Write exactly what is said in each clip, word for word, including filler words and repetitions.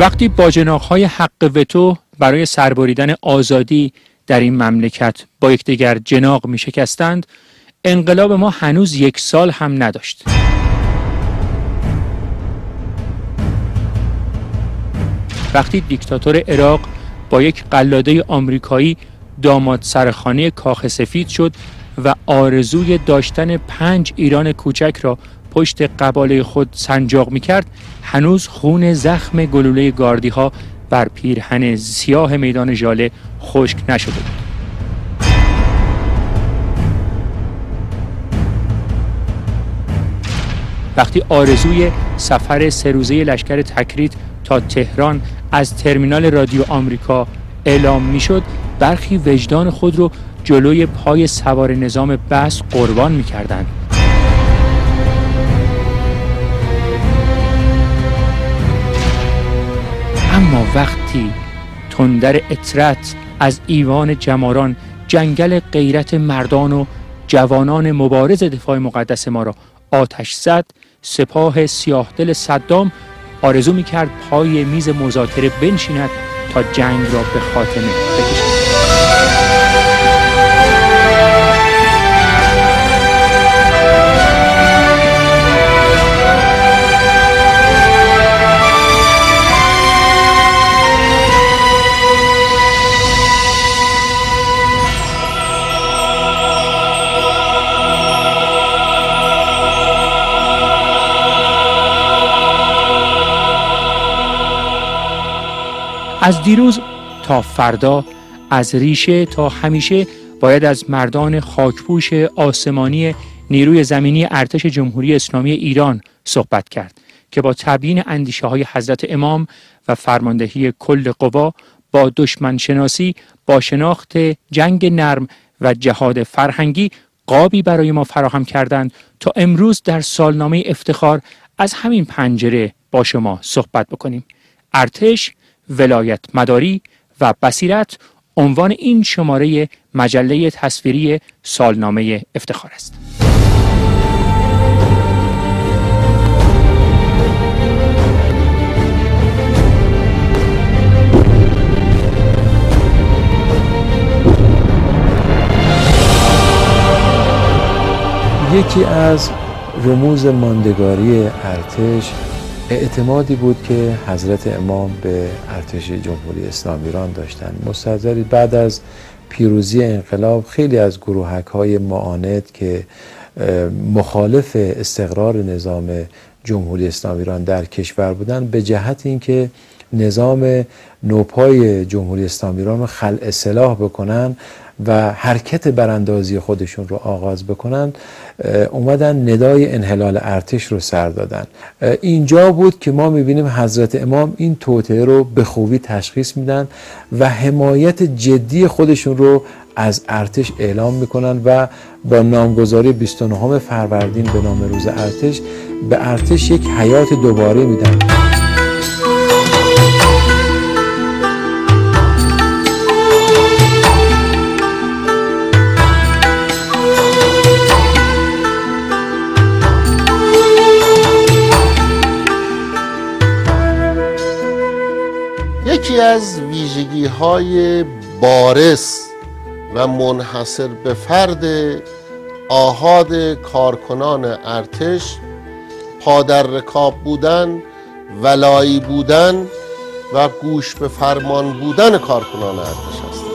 وقتی باجناق‌های حق وتو برای سربریدن آزادی در این مملکت با یکدیگر جناق می شکستند، انقلاب ما هنوز یک سال هم نداشت. وقتی دیکتاتور عراق با یک قلاده آمریکایی داماد سرخانه کاخ سفید شد و آرزوی داشتن پنج ایران کوچک را پشت قباله خود سنجاق می کرد، هنوز خون زخم گلوله گاردی ها بر پیرهن سیاه میدان ژاله خشک نشده بود. وقتی آرزوی سفر سه روزه لشکر تکریت تا تهران از ترمینال رادیو آمریکا اعلام می شد، برخی وجدان خود رو جلوی پای سوار نظام بس قربان می کردند. اما وقتی تندر اطرت از ایوان جماران جنگل غیرت مردان و جوانان مبارز دفاع مقدس ما را آتش زد، سپاه سیاهدل صدام آرزو می‌کرد پای میز مذاکره بنشیند تا جنگ را به خاتمه بکشد. از دیروز تا فردا، از ریشه تا همیشه باید از مردان خاکپوش آسمانی نیروی زمینی ارتش جمهوری اسلامی ایران صحبت کرد که با تبیین اندیشه های حضرت امام و فرماندهی کل قوا با دشمن شناسی، با شناخت جنگ نرم و جهاد فرهنگی قابی برای ما فراهم کردند تا امروز در سالنامه افتخار از همین پنجره با شما صحبت بکنیم. ارتش، ولایت مداری و بصیرت عنوان این شماره مجله تصویری سالنامه افتخار است. یکی از رموز ماندگاری ارتش اعتمادی بود که حضرت امام به ارتش جمهوری اسلامی ایران داشتند. مستحضری بعد از پیروزی انقلاب خیلی از گروهک‌های معاند که مخالف استقرار نظام جمهوری اسلامی ایران در کشور بودند، به جهت اینکه نظام نوپای جمهوری اسلامی ایران رو خلع سلاح بکنن و حرکت براندازی خودشون رو آغاز بکنن، اومدن ندای انحلال ارتش رو سر دادن. اینجا بود که ما میبینیم حضرت امام این توطئه رو به خوبی تشخیص میدن و حمایت جدی خودشون رو از ارتش اعلام میکنن و با نامگذاری بیست و نهم فروردین به نام روز ارتش به ارتش یک حیات دوباره میدن. یکی از ویژگی‌های بارز و منحصر به فرد آحاد کارکنان ارتش پادر رکاب بودن، ولایی بودن و گوش به فرمان بودن کارکنان ارتش است.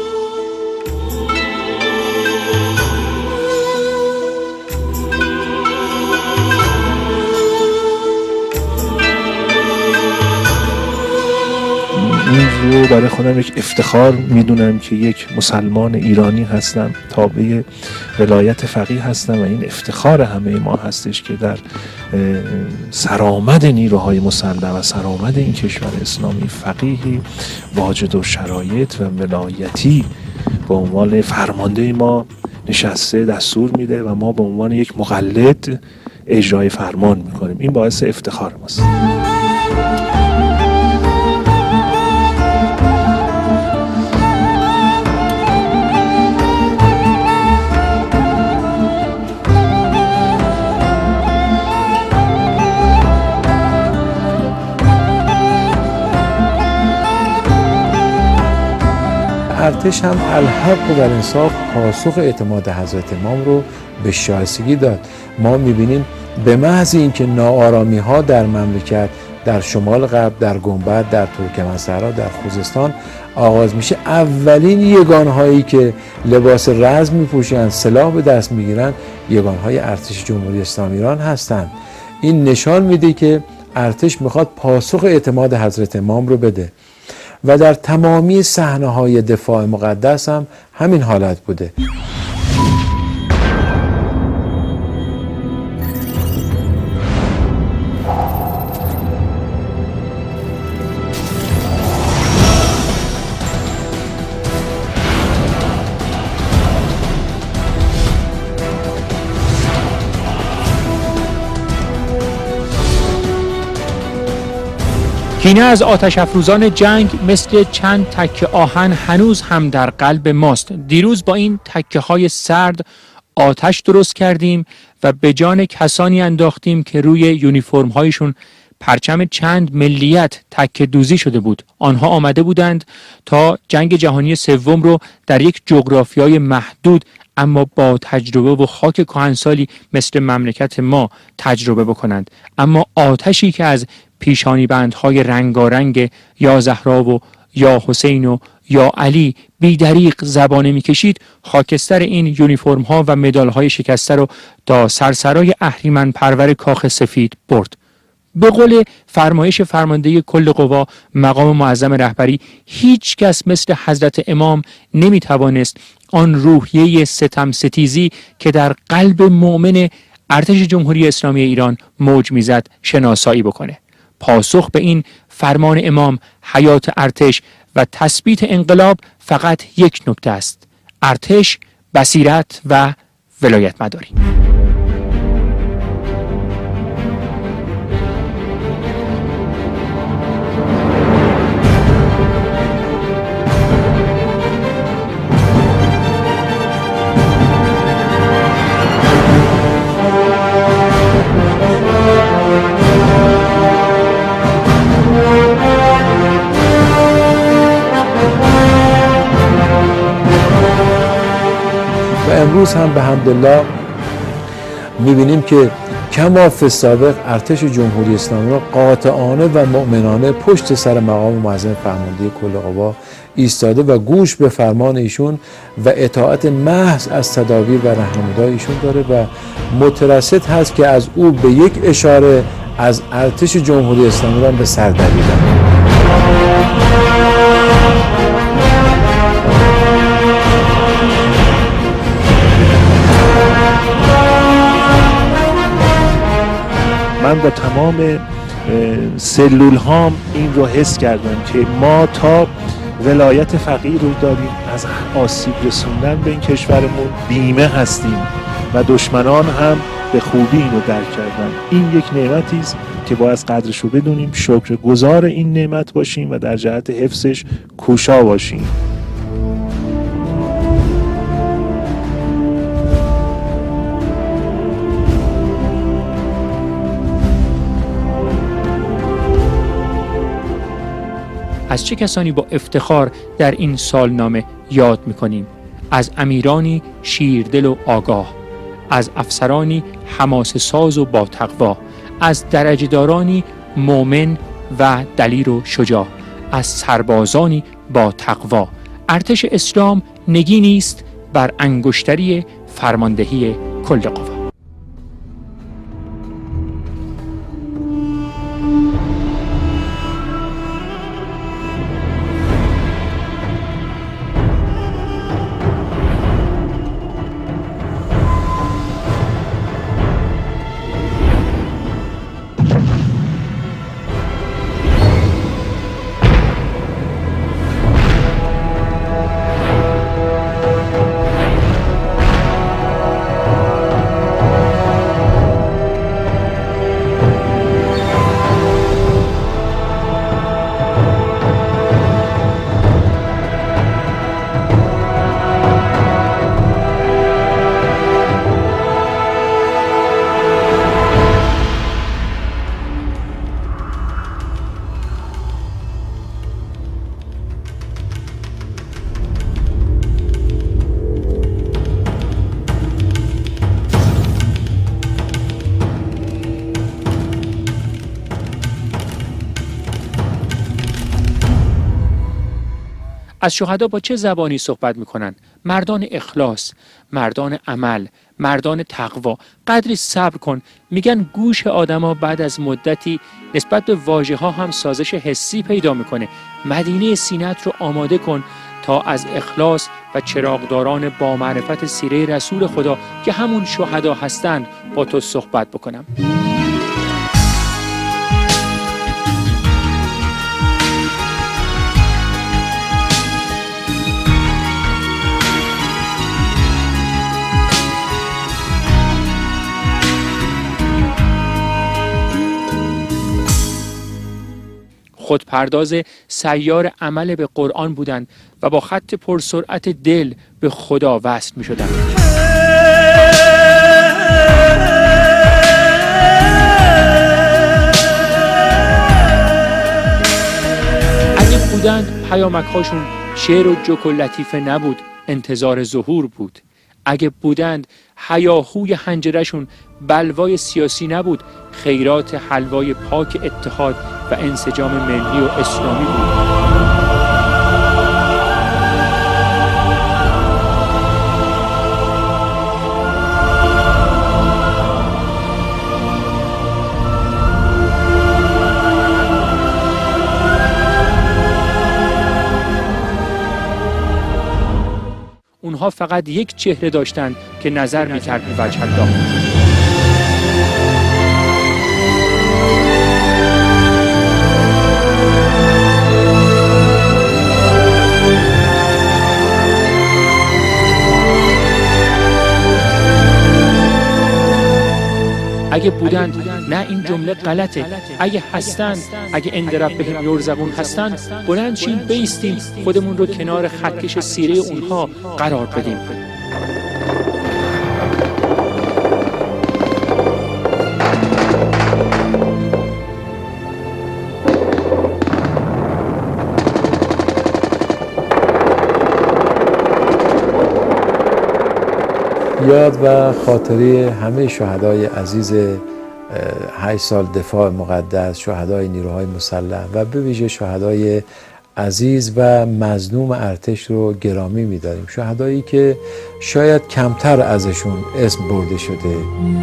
این رو برای خودم یک افتخار میدونم که یک مسلمان ایرانی هستم، تابع ولایت فقیه هستم و این افتخار همه ما هستش که در سرآمد نیروهای مسلح و سرآمد این کشور اسلامی فقیهی واجد و شرایط و ولایتی به عنوان فرمانده ما نشسته دستور میده و ما به عنوان یک مقلد اجرای فرمان میکنیم. این باعث افتخار ماست. ارتش هم الحق و الانصاف پاسخ اعتماد حضرت امام رو به شایستگی داد. ما میبینیم به محض اینکه ناآرامی ها در مملکت، در شمال غرب، در گنبد، در ترکمنصحرا، در خوزستان آغاز میشه، اولین یگانهایی که لباس رزم میپوشن، سلاح به دست میگیرن، یگانهای ارتش جمهوری اسلامی ایران هستند. این نشان میده که ارتش میخواد پاسخ اعتماد حضرت امام رو بده و در تمامی صحنه‌های دفاع مقدس هم همین حالت بوده. کینه از آتش افروزان جنگ مثل چند تکه آهن هنوز هم در قلب ماست. دیروز با این تکه های سرد آتش درست کردیم و به جان کسانی انداختیم که روی یونیفرم هایشون پرچم چند ملیت تکه دوزی شده بود. آنها آمده بودند تا جنگ جهانی سوم رو در یک جغرافیای محدود اما با تجربه و خاک کهنسالی مثل مملکت ما تجربه بکنند. اما آتشی که از پیشانی بندهای رنگارنگ یا زهرا و یا حسین و یا علی بیدریق زبانه میکشید، خاکستر این یونیفرم ها و مدال های شکسته رو تا سرسرای اهریمن پرور کاخ سفید برد. به قول فرمایش فرمانده کل قوا مقام معظم رهبری، هیچ کس مثل حضرت امام نمیتوانست آن روحیه ستم ستیزی که در قلب مؤمن ارتش جمهوری اسلامی ایران موج میزد شناسایی بکنه. پاسخ به این فرمان امام، حیات ارتش و تثبیت انقلاب فقط یک نکته است: ارتش، بصیرت و ولایت مداری. امروز هم به حمدالله میبینیم که کما فی السابق ارتش جمهوری اسلامی را قاطعانه و مؤمنانه پشت سر مقام معظم فرمانده کل قوا ایستاده و گوش به فرمان ایشون و اطاعت محض از تدابیر و راهنمودهای ایشون داره و مترصد هست که از او به یک اشاره از ارتش جمهوری اسلامی را به سر دویدن. من با تمام سلول هام این رو حس کردم که ما تا ولایت فقیه رو داریم، از آسیب رسوندن به این کشورمون بیمه هستیم و دشمنان هم به خوبی اینو درک کردن. این یک نعمتی است که باید قدرش رو بدونیم، شکرگزار این نعمت باشیم و در جهت حفظش کوشا باشیم. از چه کسانی با افتخار در این سالنامه یاد می‌کنیم؟ از امیرانی شیردل و آگاه، از افسرانی حماسه ساز و با تقوا، از درجه‌دارانی مؤمن و دلیر و شجاع، از سربازانی با تقوا. ارتش اسلام نگینی است بر انگشتری فرماندهی کل قوا. از شهدا با چه زبانی صحبت میکنن؟ مردان اخلاص، مردان عمل، مردان تقوا. قدری صبر کن. میگن گوش آدما بعد از مدتی نسبت به واژه ها هم سازش حسی پیدا میکنه. مدینه سینت رو آماده کن تا از اخلاص و چراغداران با معرفت سیره رسول خدا که همون شهدا هستند با تو صحبت بکنم. خودپرداز سیار عمل به قرآن بودند و با خط پرسرعت دل به خدا وصل می شدند. اگه بودند پیامک هاشون شعر و جوک و لطیفه نبود، انتظار ظهور بود. اگه بودند هیاهوی حنجرشون بلوای سیاسی نبود، خیرات حلوای پاک اتحاد و انسجام ملی و اسلامی بود. اونها فقط یک چهره داشتند که نظر می‌کرد به وجه الله. اگه بودند، نه این جمله غلطه، اگه هستند، اگه اندرب بهم یرزقون هستند، بلند شیم بیستیم، خودمون رو کنار خطکش سیره اونها قرار بدیم. یاد و خاطره همه شهدای عزیز هشت سال دفاع مقدس، شهدای نیروهای مسلح و به ویژه شهدای عزیز و مظلوم ارتش رو گرامی می‌داریم. شهدایی که شاید کمتر ازشون اسم برده شده.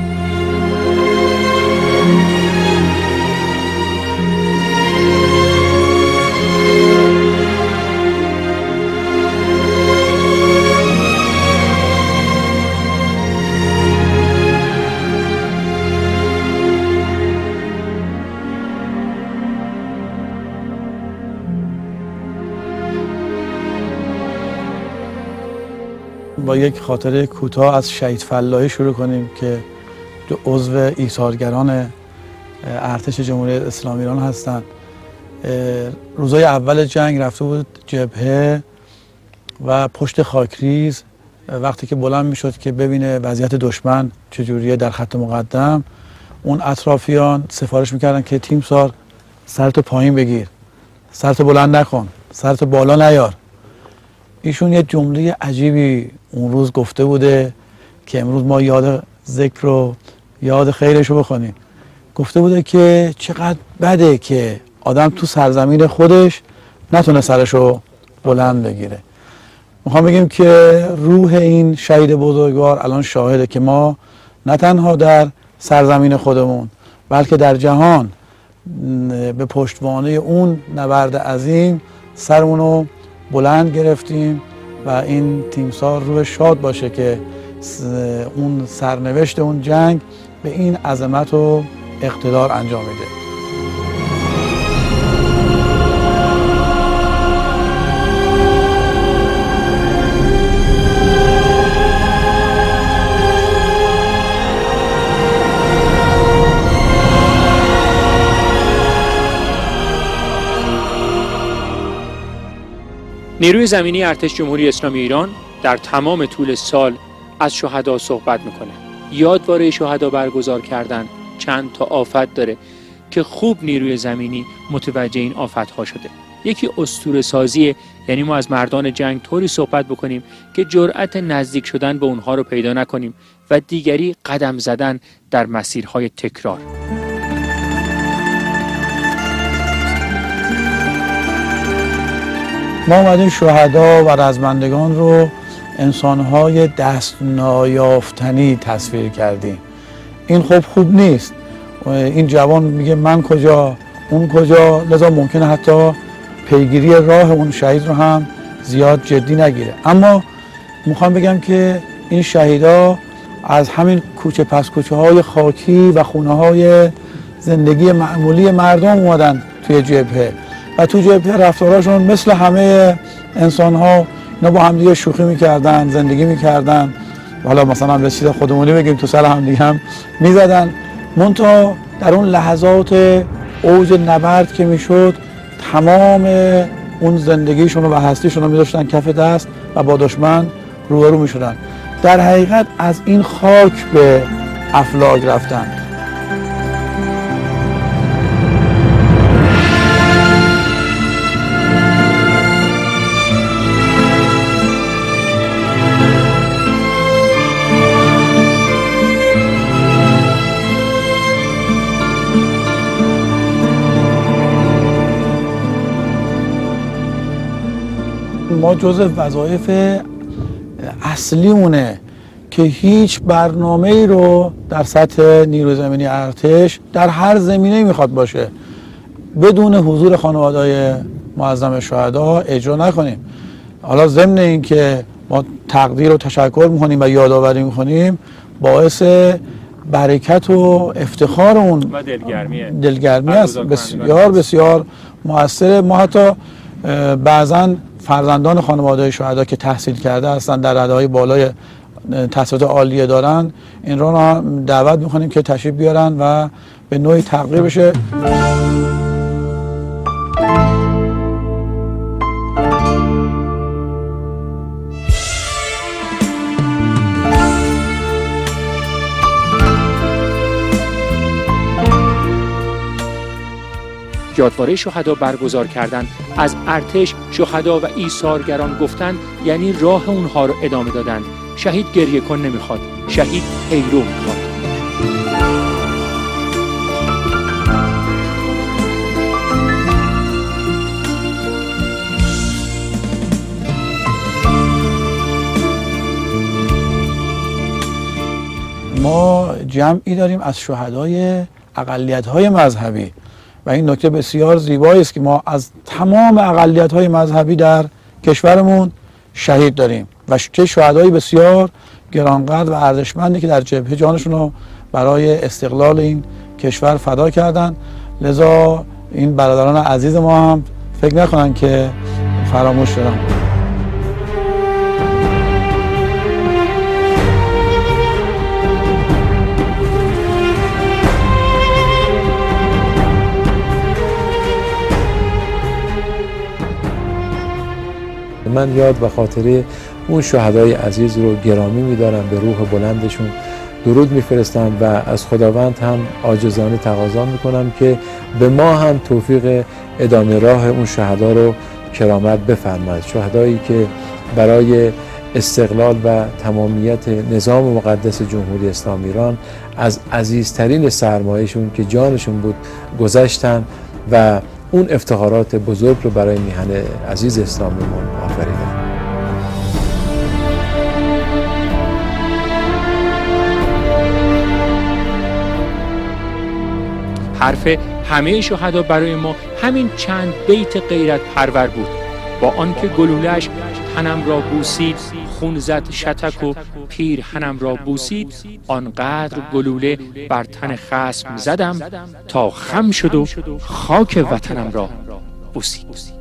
با یک خاطره کوتاه از شهید فلاحی شروع کنیم که عضو ایثارگران ارتش جمهوری اسلامی ایران هستند. روزای اول جنگ رفته بود جبهه و پشت خاکریز، وقتی که بلند میشد که ببینه وضعیت دشمن چجوریه در خط مقدم، اون اطرافیان سفارش میکردن که تیمسار سرت پایین بگیر، سرت بلند نکن، سرت بالا نیار. ایشون یه جمله عجیبی اون روز گفته بوده که امروز ما یاد ذکر رو یاد خیرش رو بخونیم. گفته بوده که چقدر بده که آدم تو سرزمین خودش نتونه سرش رو بلند بگیره. میخوام بگیم که روح این شهید بزرگوار الان شاهده که ما نه تنها در سرزمین خودمون بلکه در جهان به پشتوانه اون نبرد عظیم سرمون رو بلند گرفتیم و این تیمسار روح شاد باشه که اون سرنوشت اون جنگ به این عظمت و اقتدار انجام میده. نیروی زمینی ارتش جمهوری اسلامی ایران در تمام طول سال از شهدا صحبت میکنه. یادواره شهدا برگزار کردن چند تا آفت داره که خوب نیروی زمینی متوجه این آفت‌ها شده. یکی اسطوره سازیه، یعنی ما از مردان جنگ طوری صحبت بکنیم که جرأت نزدیک شدن به اونها رو پیدا نکنیم و دیگری قدم زدن در مسیرهای تکرار. ما اومدیم شهدا و رزمندگان رو انسانهای دست نایافتنی تصویر کردیم. این خب خوب نیست. این جوان میگه من کجا اون کجا، لذا ممکنه حتی پیگیری راه اون شهید رو هم زیاد جدی نگیره. اما میخوام بگم که این شهیدا از همین کوچه پس کوچه های خاکی و خونه های زندگی معمولی مردم اومدن توی جبهه و تو جبهه رفتاراشون مثل همه انسان ها اینا با همدیگه شوخی میکردن، زندگی میکردن، حالا مثلا به چیز خودمونی بگیم تو سر همدیگه هم میزدن. منتها در اون لحظات اوج نبرد که میشد تمام اون زندگیشون و هستیشون رو میذاشتن کف دست و با دشمن روبرو میشدن. در حقیقت از این خاک به افلاک رفتن. ما جزء وظایف اصلیمونه که هیچ برنامه ای رو در سطح نیروی زمینی ارتش در هر زمینه‌ای میخواد باشه بدون حضور خانواده‌های معظم شهدا اجرا نکنیم. حالا ضمن این که ما تقدیر و تشکر میکنیم و یادآوری میکنیم، باعث برکت و افتخار اون و دلگرمی دلگرمی است. بسیار بسیار موثر. ما حتی بعضاً فرزندان خانواده شهدا که تحصیل کرده هستن، در رتبه‌های بالای تحصیلات عالیه دارن، این رو دعوت میکنیم که تشریف بیارن و به نوعی تقویه بشه. یادواره شهدا برگزار کردن، از ارتش، شهدا و ایثارگران گفتن، یعنی راه اونها رو ادامه دادن. شهید گریه کن نمیخواد، شهید پیرو میخواد. ما جمعی داریم از شهدای اقلیت‌های مذهبی و این نکته بسیار زیبایی است که ما از تمام اقلیت‌های مذهبی در کشورمون شهید داریم و چه شهدای بسیار گرانقدر و ارزشمندی که در جبهه جانشون رو برای استقلال این کشور فدا کردن. لذا این برادران عزیز ما هم فکر نکنن که فراموش شدن. من یاد و خاطره اون شهدای عزیز رو گرامی می‌دارم، به روح بلندشون درود میفرستم و از خداوند هم عاجزانه تقاضا میکنم که به ما هم توفیق ادامه راه اون شهدا رو کرامت بفرماید. شهدایی که برای استقلال و تمامیت نظام مقدس جمهوری اسلامی ایران از عزیزترین سرمایه‌شون که جانشون بود گذشتن و اون افتخارات بزرگ رو برای میهن عزیز اسلامیمون آفریدن. حرف همه شهدا برای ما همین چند بیت غیرت پرور بود. با آنکه گلوله‌اش تنم را بوسید، خون زد شتک و پیرهنم را بوسید، آنقدر گلوله بر تن خصم زدم تا خم شد و خاک وطنم را بوسید.